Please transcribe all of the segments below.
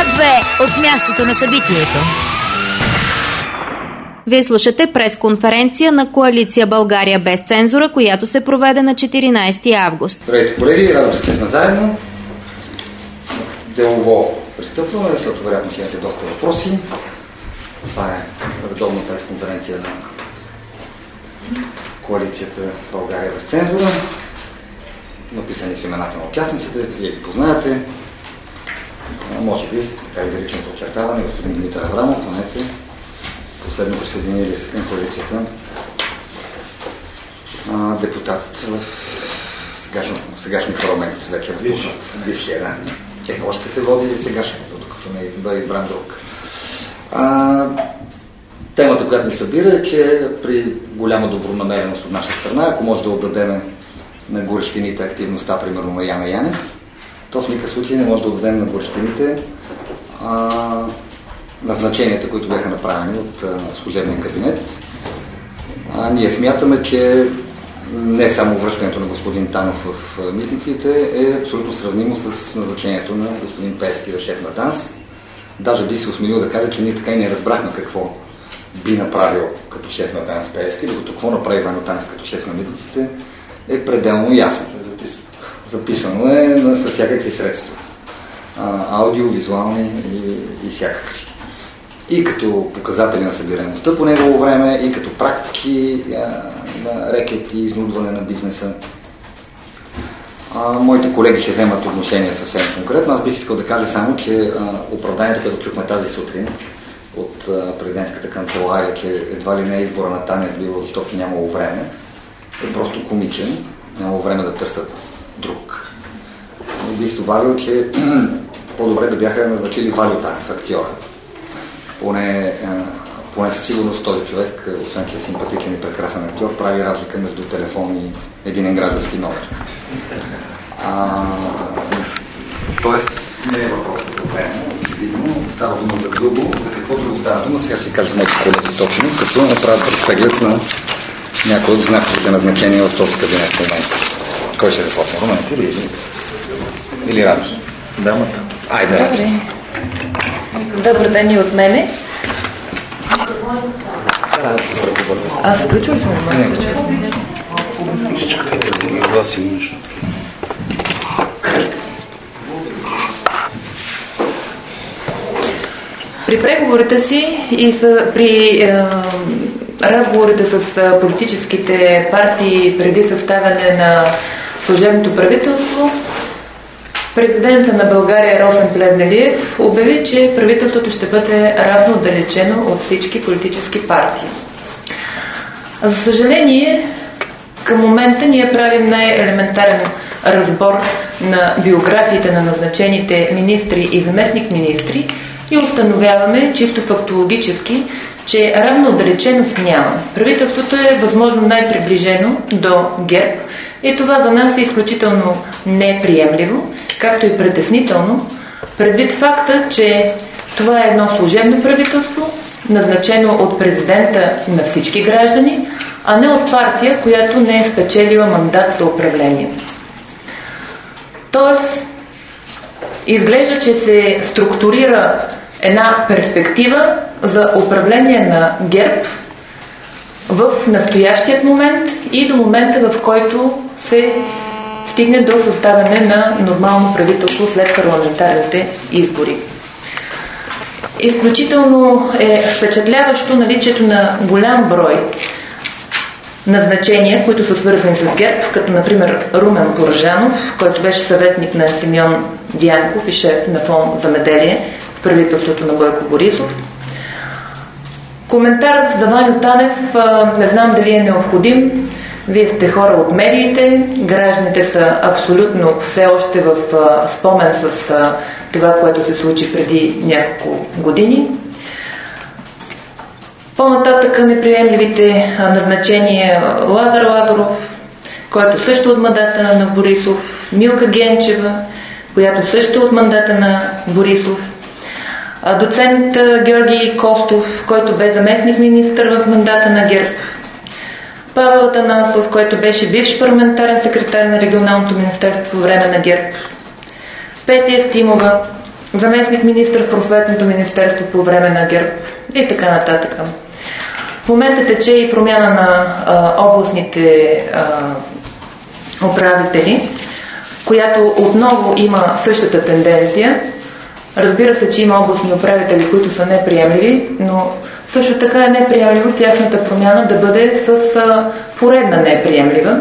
Етап 2 от мястото на събитието. Вие слушате пресконференция на Коалиция България без цензура, която се проведе на 14 август. Здравейте, колеги, радвам се, че сме заедно. Делово пристъпваме, защото вероятно ще имате доста въпроси. Това е редовна пресконференция на Коалицията България без цензура. Написани в имената на участниците, вие ги познаете. Може би, така изрично подчертаване, господин Димитър Аврамов, знаете, последно присъединили се към коалицията, депутат в сегашния парламент, вече разпочнат бившия, да. Още се води и сегашното, докато не бъде избран друг. Темата, която ни събира е, че при голяма добронамереност от наша страна, ако може да отдадем на горещините активността, примерно на Яна Янев, то в никакъв случай не може да отдадем на горещините назначенията, които бяха направени от служебния кабинет. Ние смятаме, че не само връщането на господин Танов в митниците е абсолютно сравнимо с назначението на господин Пеевски за шеф на ДАНС. Даже би се осмелил да кажа, че ние така и не разбрахме какво би направил като шеф на ДАНС Пеевски, докато какво направи Ваньо Танов като шеф на митниците е пределно ясно. Записано е с всякакви средства. Аудиовизуални и всякакви. И като показатели на събираемостта по негово време, и като практики на рекет и изнудване на бизнеса. Моите колеги ще вземат отношение съвсем конкретно. Аз бих искал да кажа само, че оправданието, което чухме тази сутрин от президентската канцелария, че едва ли не избора на Танев било, защото нямало време, е просто комичен. Нямало време да търсят друг. Бих добавил, че по-добре да бяха назначили Ваньо Танев, актьора. Поне със сигурност този човек, освен че е симпатичен и прекрасен актьор, прави разлика между телефон и единен граждански номер. Тоест не е въпросът за време, очевидно. Става дума за друго. За какво друго става дума? Сега ще кажа моите колеги точно, като направят разпреглед на някои от знаковите назначения в този кабинет в момента. Кой ще започне? Румен или Радош? Дамата. Айде, Радош. Добър ден и от мене. Аз включвам се? Изчакайте да ги гласим нещо. При преговорите си и при разговорите с политическите партии преди съставяне на служебното правителство, президента на България Росен Плевнелиев обяви, че правителството ще бъде равно отдалечено от всички политически партии. За съжаление, към момента ние правим най-елементарен разбор на биографиите на назначените министри и заместник-министри и установяваме чисто фактологически, че равна отдалеченост няма. Правителството е възможно най-приближено до ГЕРБ и това за нас е изключително неприемливо, както и притеснително, предвид факта, че това е едно служебно правителство, назначено от президента на всички граждани, а не от партия, която не е спечелила мандат за управление. Тоест, изглежда, че се структурира една перспектива за управление на ГЕРБ в настоящият момент и до момента, в който се стигне до създаване на нормално правителство след парламентарните избори. Изключително е впечатляващо наличието на голям брой назначения, които са свързани с ГЕРБ, като например Румен Порожанов, който беше съветник на Симеон Дянков и шеф на фонд Земеделие в правителството на Бойко Борисов. Коментар за Ваньо Танев не знам дали е необходим. Вие сте хора от медиите, гражданите са абсолютно все още в спомен с това, което се случи преди няколко години. По-нататък неприемливите назначения Лазар Лазаров, който също от мандата на Борисов, Милка Генчева, която също от мандата на Борисов, доцент Георги Костов, който бе заместник министър в мандата на ГЕРБ, Павел Атанасов, който беше бивш парламентарен секретар на регионалното министерство по време на ГЕРБ, Петя Евтимова, заместник министър в Просветното министерство по време на ГЕРБ и така нататък. В момента тече и промяна на областните управители, която отново има същата тенденция. Разбира се, че има областни управители, които са неприемливи, но също така е неприемливо тяхната промяна да бъде с поредна неприемлива.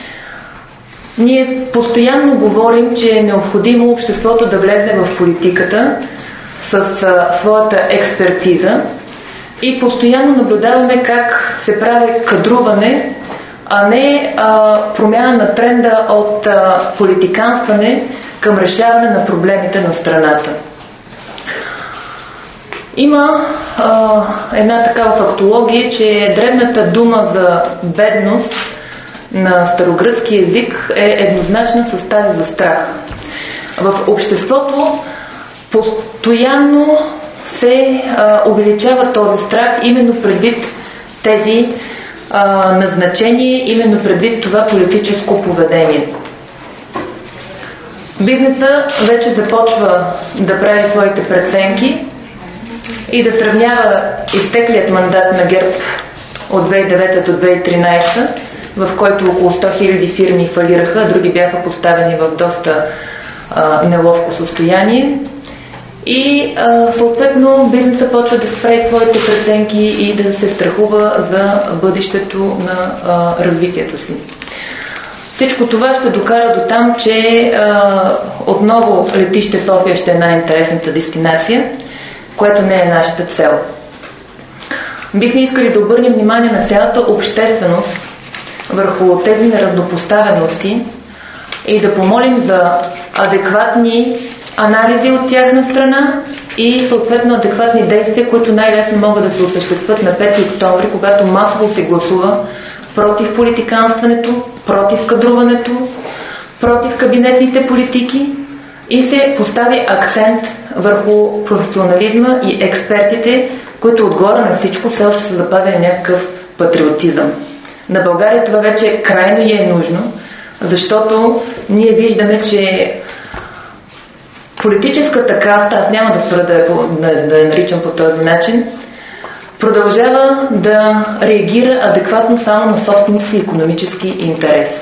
Ние постоянно говорим, че е необходимо обществото да влезе в политиката с своята експертиза и постоянно наблюдаваме как се прави кадруване, а не промяна на тренда от политиканстване към решаване на проблемите на страната. Има една такава фактология, че древната дума за бедност на старогръцки език е еднозначна с тази за страх. В обществото постоянно се увеличава този страх именно предвид тези назначения, именно предвид това политическо поведение. Бизнеса вече започва да прави своите преценки и да сравнява изтеклият мандат на ГЕРБ от 2009 до 2013, в който около 100 000 фирми фалираха, а други бяха поставени в доста неловко състояние. И съответно бизнеса почва да прави своите преценки и да се страхува за бъдещето на развитието си. Всичко това ще докара до там, че отново летище София ще е най-интересната дестинация, което не е нашата цел. Бихме искали да обърнем внимание на цялата общественост върху тези неравнопоставености и да помолим за адекватни анализи от тяхна страна и съответно адекватни действия, които най-лесно могат да се осъществят на 5 октомври, когато масово се гласува против политиканстването, против кадруването, против кабинетните политики и се постави акцент върху професионализма и експертите, които отгоре на всичко все още са запазили някакъв патриотизъм. На България това вече крайно е нужно, защото ние виждаме, че политическата каста, аз няма да спра да я наричам по този начин, продължава да реагира адекватно само на собствените си икономически интерес.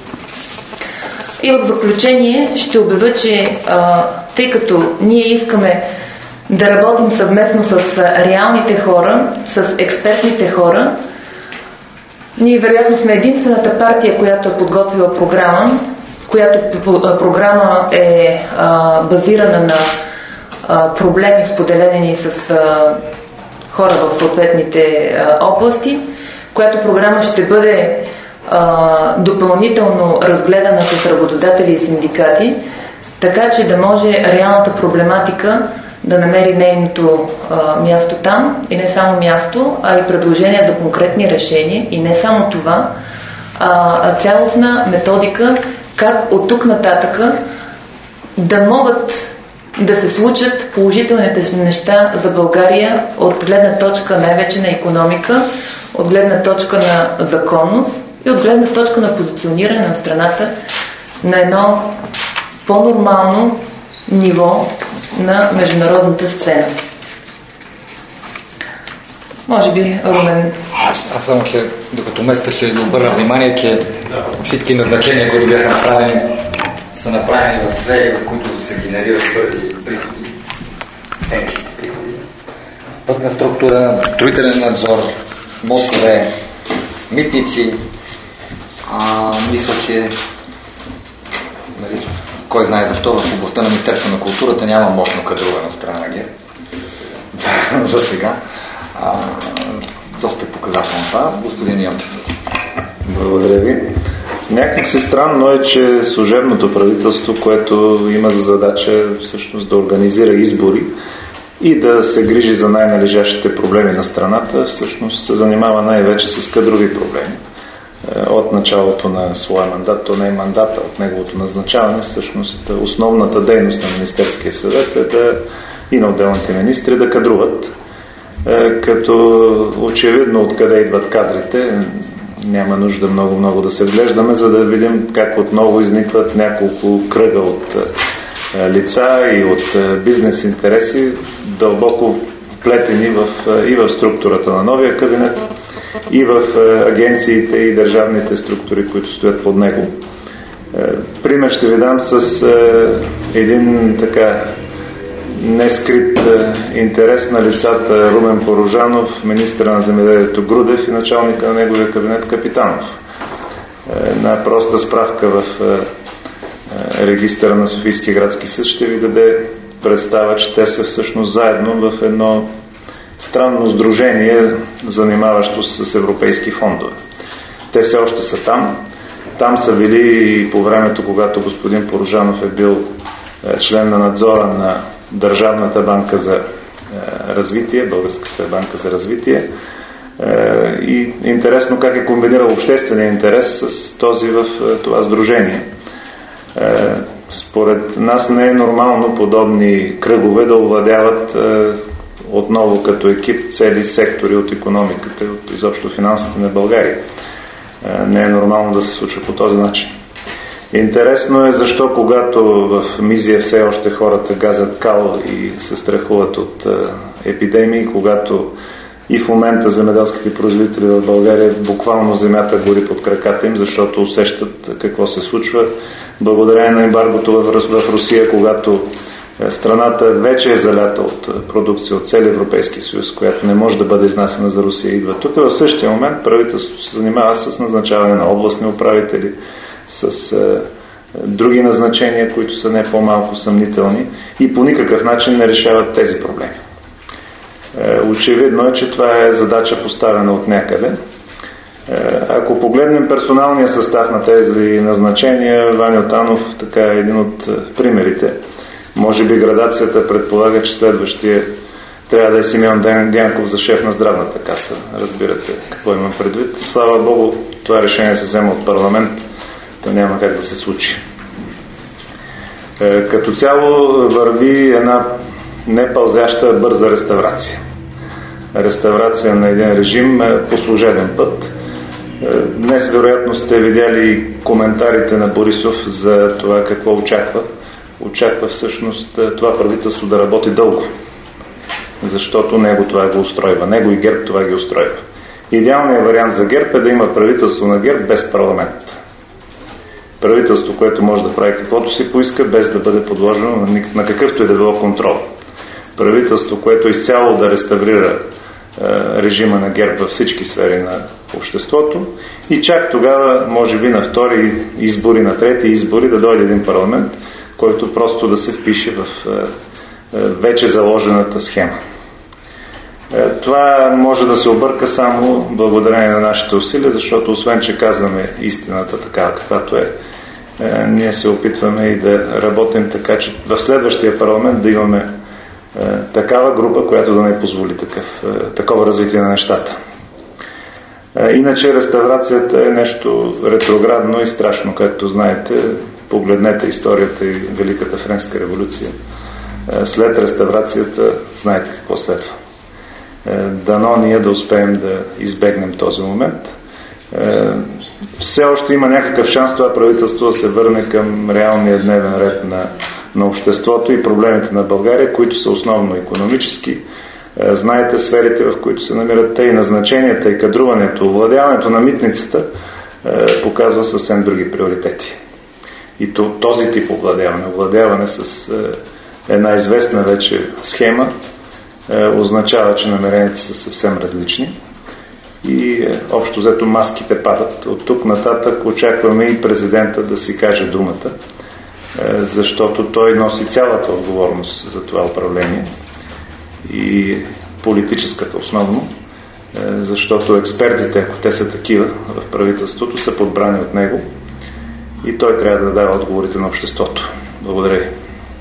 И в заключение ще обявя, че тъй като ние искаме да работим съвместно с реалните хора, с експертните хора, ние вероятно сме единствената партия, която е подготвила програма, която програма е базирана на проблеми, споделени с хора в съответните области, която програма ще бъде допълнително разгледана с работодатели и синдикати, така че да може реалната проблематика да намери нейното място там и не само място, а и предложения за конкретни решения и не само това, а цялостна методика как от тук нататъка да могат да се случат положителните неща за България от гледна точка най-вече на икономика, от гледна точка на законност и от гледна точка на позициониране на страната на едно по-нормално ниво на международната сцена. Може би, Румен. Аз само докато места ще обърна внимание, че всички назначения, които бяха направени, са направени в сфери, в които се генерират бързи приходи, сенки с приходи. Пътна структура, строителен надзор, МОСВ, митници. Мисля, че кой знае защо в областта на Министерството на културата няма мощно кадруване от страна на ГЕРБ. За сега. Доста показателно това. Господин Йончев. Благодаря ви. Някак си странно е, че служебното правителство, което има за задача всъщност да организира избори и да се грижи за най-належащите проблеми на страната, всъщност се занимава най-вече с кадрови проблеми. От началото на своя мандат, то не е мандата, от неговото назначаване, всъщност основната дейност на Министерския съвет е да и на отделните министри да кадруват, като очевидно откъде идват кадрите, няма нужда много да се вглеждаме, за да видим как отново изникват няколко кръга от лица и от бизнес интереси, дълбоко вплетени и в структурата на новия кабинет, и в агенциите и държавните структури, които стоят под него. Пример ще ви дам с един така нескрит интерес на лицата Румен Порожанов, министъра на земеделието Грудев и началника на неговия кабинет Капитанов. Една проста справка в регистъра на Софийския градски съд ще ви даде представа, че те са всъщност заедно в едно странно сдружение, занимаващо се с европейски фондове. Те все още са там. Там са били и по времето, когато господин Порожанов е бил член на надзора на Държавната банка за развитие, Българската банка за развитие. И интересно как е комбинирал обществения интерес с този в това сдружение. Според нас не е нормално подобни кръгове да овладяват отново като екип цели сектори от икономиката и от изобщо финансите на България. Не е нормално да се случва по този начин. Интересно е защо когато в Мизия все още хората газят кал и се страхуват от епидемии, когато и в момента земеделските производители в България буквално земята гори под краката им, защото усещат какво се случва. Благодарение на ембаргото в Русия, когато страната вече е залята от продукция от цели Европейски съюз, която не може да бъде изнасена за Русия, идва тук. В същия момент правителството се занимава с назначаване на областни управители, с други назначения, които са не по-малко съмнителни и по никакъв начин не решават тези проблеми. Очевидно е, че това е задача поставена от някъде. Ако погледнем персоналния състав на тези назначения, Ваньо Танов така е един от примерите. Може би градацията предполага, че следващия трябва да е Симеон Дянков за шеф на здравната каса. Разбирате какво имам предвид. Слава Богу, това решение се взема от парламент, то няма как да се случи. Като цяло върви една непълзяща бърза реставрация. Реставрация на един режим по служебен път. Днес вероятно сте видяли коментарите на Борисов за това какво очаква. Очаква всъщност това правителство да работи дълго, защото него това го устройва. Него и ГЕРБ това ги устройва. Идеалният вариант за ГЕРБ е да има правителство на ГЕРБ без парламент. Правителство, което може да прави каквото си поиска, без да бъде подложено на какъвто и да било контрол. Правителство, което изцяло да реставрира режима на ГЕРБ във всички сфери на обществото и чак тогава, може би на втори избори, на трети избори да дойде един парламент, който просто да се впише в вече заложената схема. Това може да се обърка само благодарение на нашите усилия, защото освен, че казваме истината такава каквато е, ние се опитваме и да работим така, че в следващия парламент да имаме такава група, която да не позволи такова развитие на нещата. Иначе реставрацията е нещо ретроградно и страшно, както знаете. Погледнете историята и Великата Френска революция. След реставрацията знаете какво следва. Дано ние да успеем да избегнем този момент. Все още има някакъв шанс това правителство да се върне към реалния дневен ред на обществото и проблемите на България, които са основно икономически. Знаете сферите, в които се намират те и назначенията, и кадруването, овладяването на митницата показва съвсем други приоритети. И този тип овладяване с една известна вече схема, означава, че намеренията са съвсем различни. И общо взето маските падат. От тук нататък очакваме и президента да си каже думата, защото той носи цялата отговорност за това управление и политическата основно, защото експертите, ако те са такива в правителството, са подбрани от него и той трябва да дава отговорите на обществото. Благодаря ви.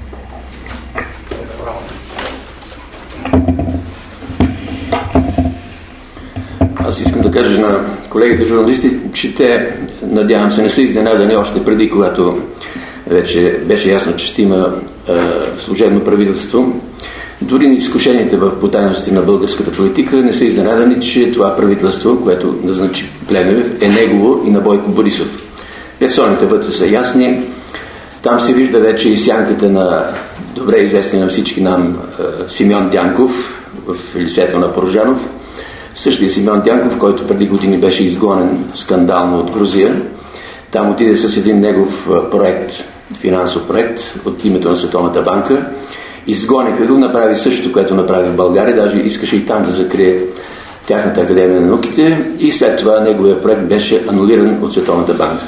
Аз искам да кажа на колегите журналисти, че те, надявам се, не са изненадани още преди, когато вече беше ясно, че ще има служебно правителство. Дори на изкушените в потайности на българската политика не са изненадани, че това правителство, което назначи Плевнелиев, е негово и на Бойко Борисов. Персоните вътре са ясни. Там се вижда вече и сянката на добре известен на всички нам Симеон Дянков в лицето на Порожанов. Същия Симеон Дянков, който преди години беше изгонен скандално от Грузия. Там отиде с един негов проект, финансов проект от името на Световната банка. Изгониха го, направи същото, което направи в България, даже искаше и там да закрие тяхната академия на науките и след това неговия проект беше анулиран от Световната банка.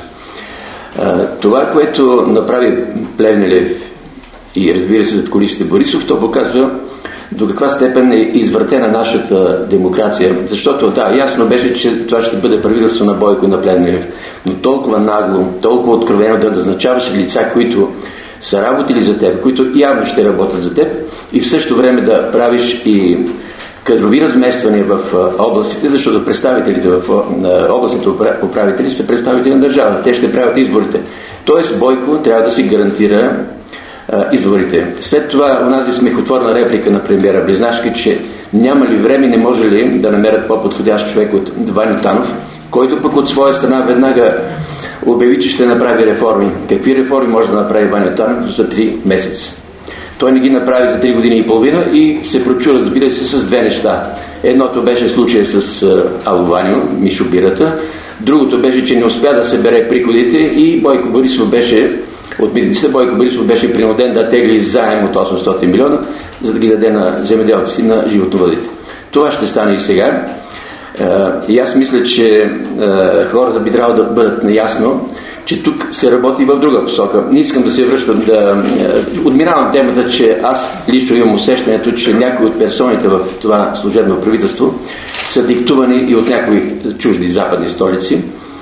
Това, което направи Плевнелиев и разбира се зад кулисите Борисов, то показва до каква степен е извъртена нашата демокрация. Защото да, ясно беше, че това ще бъде правителство на Бойко и на Плевнелиев, но толкова нагло, толкова откровено да назначаваш лица, които са работили за теб, които явно ще работят за теб и в същото време да правиш и кадрови размествания в областите, защото представителите в областните управители са представители на държавата. Те ще правят изборите. Тоест Бойко трябва да си гарантира изборите. След това онази смехотворна реплика на премиера Близнашки, че няма ли време, не може ли да намерят по-подходящ човек от Ваньо Танов, който пък от своя страна веднага обяви, че ще направи реформи. Какви реформи може да направи Ваньо Танов за 3 месеца? Той не ги направи за 3 години и половина и се прочу, разбира се, с 2 неща. Едното беше случая с Ало Ваньо, Мишо Бирата. Другото беше, че не успя да събере приходите и Бойко Борисов беше от митниците. Бойко Борисов беше принуден да тегли заем от 800 милиона, за да ги даде на земеделци, на животновъдите. Това ще стане и сега. И аз мисля, че хората би трябвало да бъдат наясно, че тук се работи в друга посока. Не искам да се връщам, отминавам темата, че аз лично имам усещането, че някои от персоните в това служебно правителство са диктувани и от някои чужди западни столици.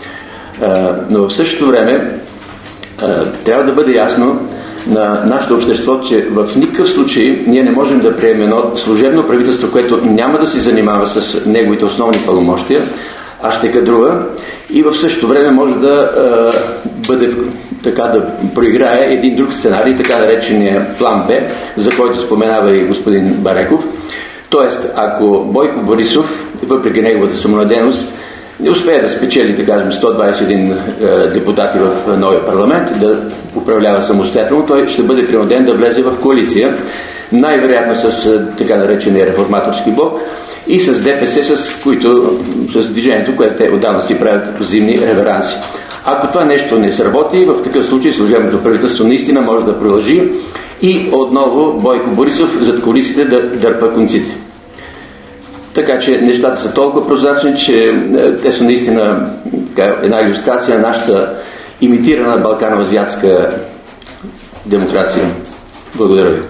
Но в същото време трябва да бъде ясно на нашето общество, че в никакъв случай ние не можем да приемем едно служебно правителство, което няма да се занимава с неговите основни пълномощия, а ще кадрува и в същото време може да бъде така да проиграе един друг сценарий, така наречения план Б, за който споменава и господин Бареков. Тоест, ако Бойко Борисов, въпреки неговата самонадеяност, не успее да спечели, да кажем, 121 депутати в новия парламент, да управлява самостоятелно, той ще бъде принуден да влезе в коалиция, най-вероятно с така наречения реформаторски блок и с ДПС, с движението, което те отдавна си правят зимни реверанси. Ако това нещо не сработи, в такъв случай служебното правителство наистина може да продължи и отново Бойко Борисов зад кулисите да дърпа конците. Така че нещата са толкова прозрачни, че те са наистина една илюстрация на нашата имитирана балкано-азиатска демокрация. Благодаря ви.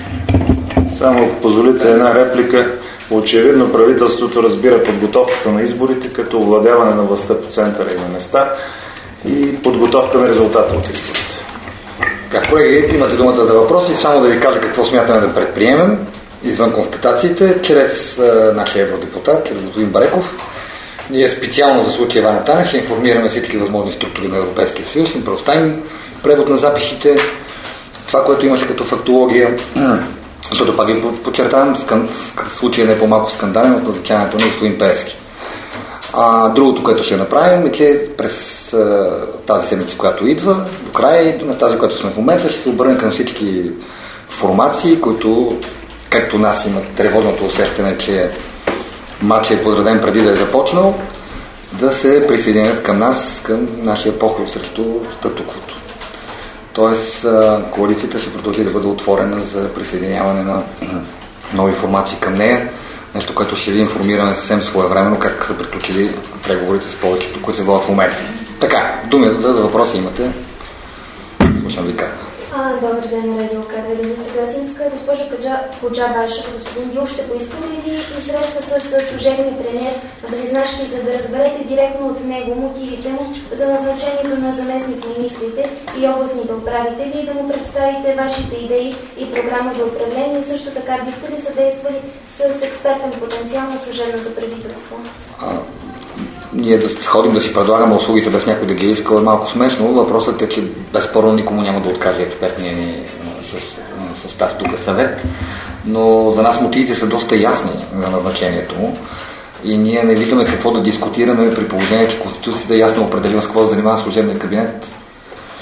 Само ако позволите една реплика. Очевидно правителството разбира подготовката на изборите като овладяване на властта по центъра и на места и подготовка на резултата от изборите. Колеги, имате думата за въпроси. Само да ви кажа какво смятаме да предприемем извън констатациите, чрез нашия евродепутат, чрез господин Бареков. Ние специално за случая Ваньо Танев ще информираме всички възможни структури на Европейския съюз, им предоставим превод на записите, това, което имаше като фактология, защото пак ви подчертавам, случай не по-малко скандален от назначаването на господин Пеевски. Другото, което ще направим е, че през тази седмица, която идва, до края на тази, която сме в момента, ще се обърнем към всички формации, които, както нас, имат тревожното усещане, че матчът е подреден преди да е започнал, да се присъединят към нас, към нашия поход срещу статуквото. Тоест, коалицията ще продължи да бъде отворена за присъединяване на нови формации към нея. Нещо, което ще ви информираме съвсем своевременно как са приключили преговорите с повечето, които се водят в момента. Така, думи за въпроси имате. Слушам ви как. Добър ден, Радио Кадра, Деница Грацинска. Госпожо Коджабаша, господин Дилов ще поискаме ли и среща с служебния премиер Близнашки, за да разберете директно от него мотивите му за назначението на заместник-министрите и областните управители и да му представите вашите идеи и програма за управление? Също така бихте ли съдействали с експертен потенциал на служебното правителство? Ние да ходим да си предлагаме услугите без някой да ги иска е малко смешно. Въпросът е, че безспорно никому няма да откаже експертния ни състав тук съвет, но за нас мотивите са доста ясни за назначението му и ние не виждаме какво да дискутираме при положение, че Конституцията ясно определила с какво да занимава служебния кабинет,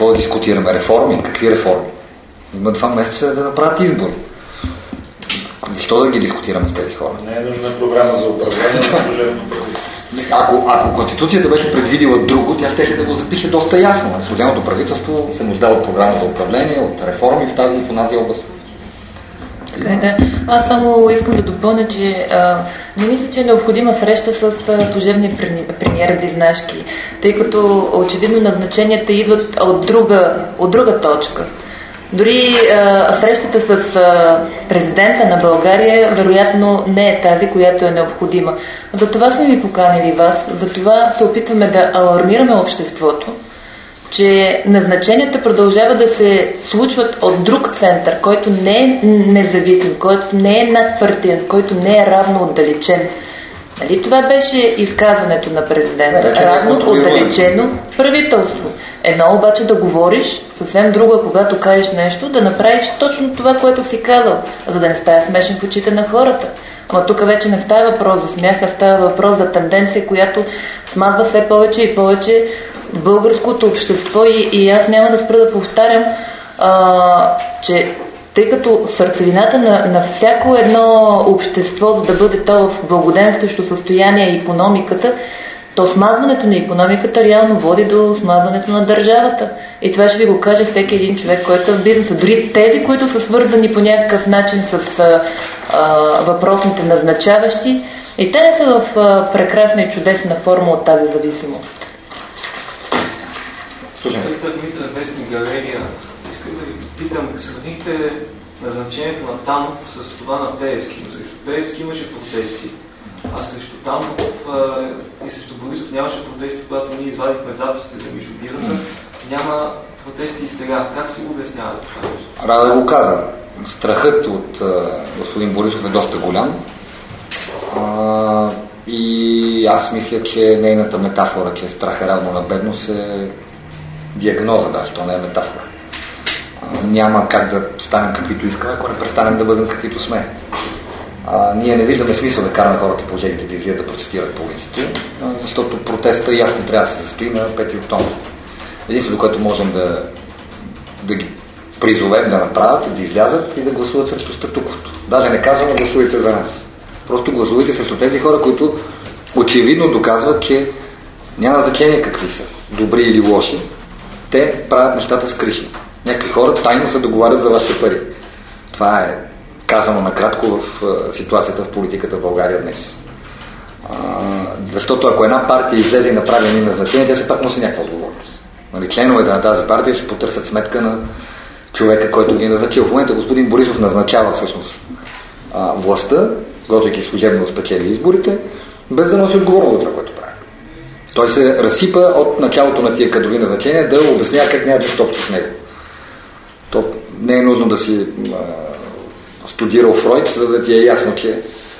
Какво да дискутираме? Реформи? Какви реформи? Има 2 месеца да направят избори. Защо да ги дискутираме с тези хора? Не е нужна програма за управление на служебното правителство. Ако Конституцията беше предвидила друго, тя щеше да го запише доста ясно. Служебното правителство се нуждае от програма за управление, от реформи в тази и в онази област. Да. Аз само искам да допълня, че не мисля, че е необходима среща с служебния премиер Близнашки, тъй като очевидно назначенията идват от друга точка. Дори срещата с президента на България вероятно не е тази, която е необходима. Затова сме ви поканили вас, затова се опитваме да алармираме обществото, че назначенията продължават да се случват от друг център, който не е независим, който не е надпартиен, който не е равно отдалечен. Нали? Това беше изказването на президента. Равно отдалечено правителство. Едно обаче да говориш, съвсем друго, когато кажеш нещо, да направиш точно това, което си казал, за да не става смешен в очите на хората. Ама тук вече не става въпрос за смяха, става въпрос за тенденция, която смазва все повече и повече българското общество и аз няма да спра да повтарям, че тъй като сърцевината на всяко едно общество, за да бъде то в благоденстващо състояние и икономиката, то смазването на икономиката реално води до смазването на държавата. И това ще ви го каже всеки един човек, който е в бизнеса. Дори тези, които са свързани по някакъв начин с въпросните назначаващи, и те не са в прекрасна и чудесна форма от тази зависимост. Дмитър Вестник Галерия. Искам да ви питам, сравнихте назначението на Танов с това на Пеевски, но срещу Пеевски имаше протести, а срещу Танов и срещу Борисов нямаше протести, когато ние извадихме записите за Мишобирата. Няма протести и сега. Как си го обяснявате това? Рада да го казвам. Страхът от господин Борисов е доста голям. И аз мисля, че нейната метафора, че страх е равно на бедност, е диагноза даже, то не е метафора. Няма как да станем каквито искаме, ако не престанем да бъдем каквито сме. Ние не виждаме смисъл да караме хората по жегите да излизат да протестират по улиците, защото протеста ясно трябва да се състои на 5 октомври. Единствено, което можем да ги призовем да направят, да излязат и да гласуват срещу статуквото. Даже не казваме гласувайте за нас. Просто гласувайте срещу тези хора, които очевидно доказват, че няма значение какви са, добри или лоши. Те правят нещата с криши. Някакви хора тайно се договарят за вашите пари. Това е казано накратко в ситуацията в политиката в България днес. Защото ако една партия излезе и направи едни назначения, тя се пак носи някаква отговорност. Нали, членовете на тази партия ще потърсят сметка на човека, който ги е назначил. В момента господин Борисов назначава всъщност властта, готвейки служебно да спечели изборите, без да носи отговорност за това, което прави. Той се разсипа от началото на тия кадрови назначения да обяснява как няма да общо с него. То не е нужно да си студирал Фройд, за да ти е ясно, че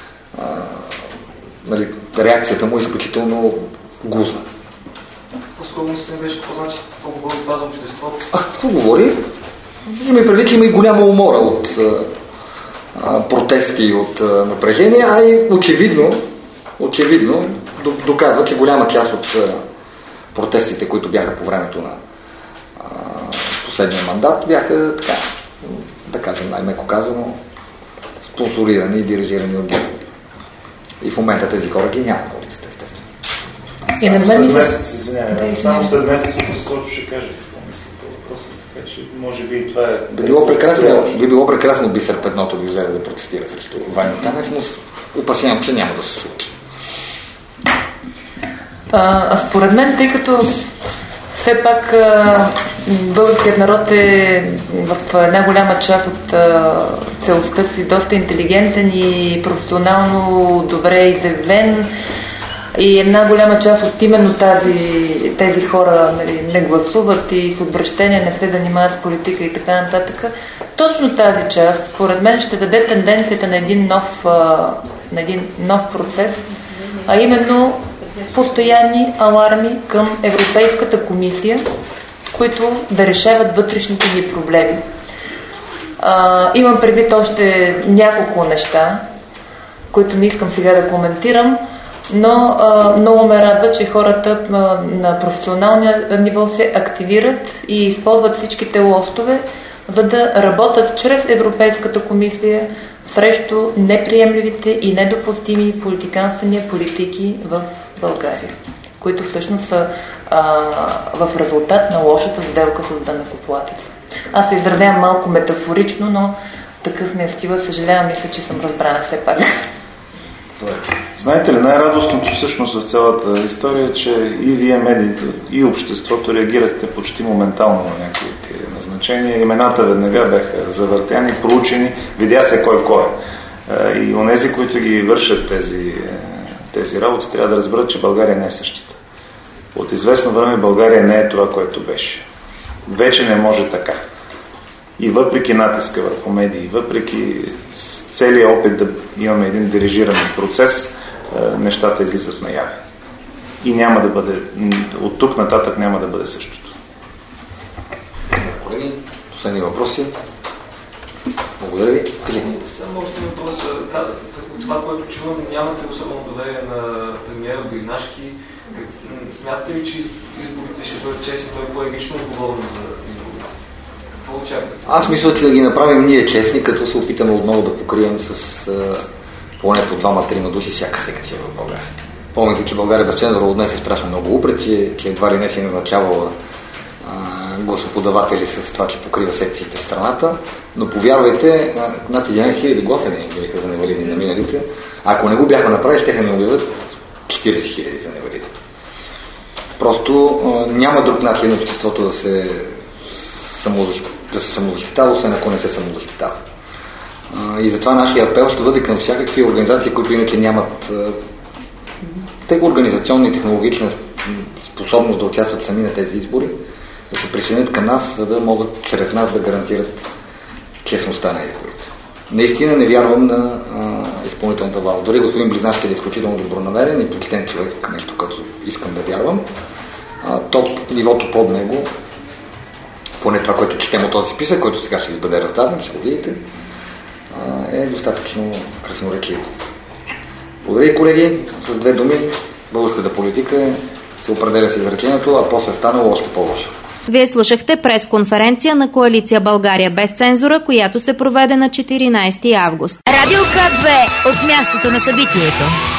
нали, реакцията му е изключително гузна. По-скоро не беше по-значи какво говори това за обществото? Какво говори? Има и преди, че има и голяма умора от протести, от напрежение, а и очевидно доказва, че голяма част от протестите, които бяха по времето на последния мандат, бяха така, да кажем, най-меко казано, спонсорирани и дирижирани от ГЕРБ. И в момента тези хора ги няма на улицата, естествено. И на мен само след месец обществото ще каже какво мисли по въпроса, така че може би и това е... Би било прекрасно Бисер Петното да излезе да протестира срещу Ваньо Танев, но опасявам, че няма да се случи. Според мен, тъй като все пак българският народ е в една голяма част от целостта си доста интелигентен и професионално добре изявен, и една голяма част от именно тези хора, нали, не гласуват и с обращение не се занимават с политика и така нататък. Точно тази част, според мен, ще даде тенденцията на един нов процес, а именно постоянни аларми към Европейската комисия, които да решават вътрешните ни проблеми. Имам предвид още няколко неща, които не искам сега да коментирам, Но много ме радва, че хората на професионалния ниво се активират и използват всичките лостове, за да работят чрез Европейската комисия срещу неприемливите и недопустими политиканствени политики в България, които всъщност са в резултат на лошата сделка с данъкоплатеца. Аз се изразявам малко метафорично, но такъв ми е стила. Съжалявам, мисля, че съм разбрана все пак. Знаете ли, най-радостното всъщност в цялата история е, че и вие, медиите, и обществото реагирахте почти моментално на някои от тези назначения. Имената веднага бяха завъртяни, проучени, видя се кой е. И онези, които ги вършат тези работи, трябва да разберат, че България не е същата. От известно време България не е това, което беше. Вече не може така. И въпреки натиска върху медии, въпреки целият опит да имаме един дирижиран процес, нещата излизат наяве. И няма да бъде, от тук нататък няма да бъде същото. Колеги, последни въпроси. Благодаря ви. Само още въпрос. Това, което чувам, нямате особено доверие на премиера Близнашки. Смятате ли, че изборите ще бъдат честни, той е по-логично отговорно за изборите? Аз мисля, че да ги направим ние честни, като се опитаме отново да покрием с поне по 2-3 души всяка секция в България. Помните, че България без цензура от днес е страшно много упреци, че едва ли не си назначавала гласоподаватели с това, че покрива секциите в страната, но повярвайте, над 11 000 гласа не бяха за невалидни на миналите. Ако не го бяха направили, ще не обявят 40 000 за невалидни. Просто няма друг начин на обществото да се самозащитава, освен ако не се самозащитава. И затова нашия апел ще бъде към всякакви организации, които иначе нямат организационна и технологична способност да участват сами на тези избори, да се присъединят към нас, за да могат чрез нас да гарантират честността на изборите. Наистина не вярвам на изпълнителната власт. Дори господин Близнашки е изключително добронамерен и почтен човек, нещо, като искам да вярвам. Нивото под него, поне това, което четем от този списък, който сега ще ви бъде раздаден, ще го видите, е достатъчно красноречиво. Благодаря, колеги. С 2 думи, българската политика се определя с изречението, а после станало още по-лошо. Вие слушахте пресконференция на Коалиция България без цензура, която се проведе на 14 август. Радио К2 от мястото на събитието.